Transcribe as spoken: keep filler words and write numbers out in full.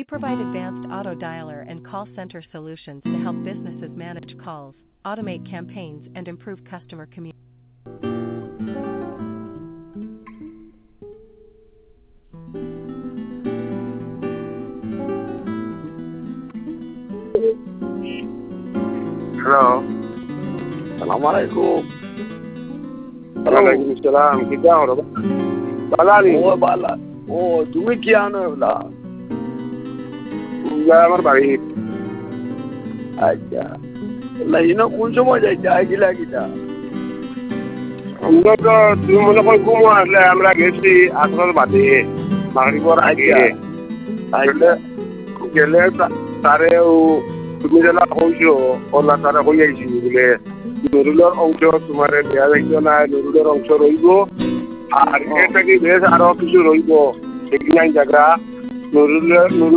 provide advanced auto dialer and call center solutions to help businesses manage calls, automate campaigns, and improve customer communication. Hello. Assalamualaikum. Waalaikumsalam. Kita orang. Balani. Oh bala. Oh, তুমি কি আনো এগুলা? আমার বাড়ি। আচ্ছা। Lino কোন সময় যাইতে আইছিলা কিটা? আমরা তো তুমি মনে কর ঘুম আসলে আমরা গেছি আসর বাদে মাগরিবর আগে। তাইলে গেলে তারেও তুমি যেটা কইছো ওলা তারা কই আইছি বলে নরুলের অংশ তোমার দেয়া যাইতো না নরুলের অংশ রইব আর এটা কি বেশ আরো কিছু রইব সেখানে জায়গা নরুলের